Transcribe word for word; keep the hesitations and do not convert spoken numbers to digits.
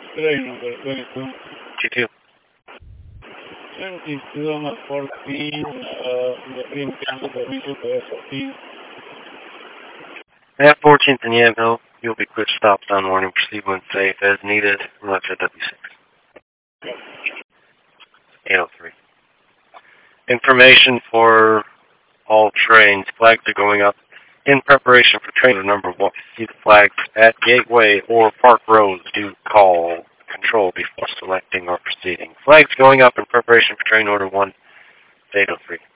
Train number twenty-two. G two. twenty-two on fourteen, uh, the green cancel permission to F fourteen. At fourteenth and Yamhill, you'll be clear stops on warning. Proceed when safe as needed. Left at W six. eight oh three. Information for all trains. Flags are going up in preparation for train number one. See the flags at Gateway or Park Road. Do call control before selecting or proceeding. Flags going up in preparation for train order one. eight oh three.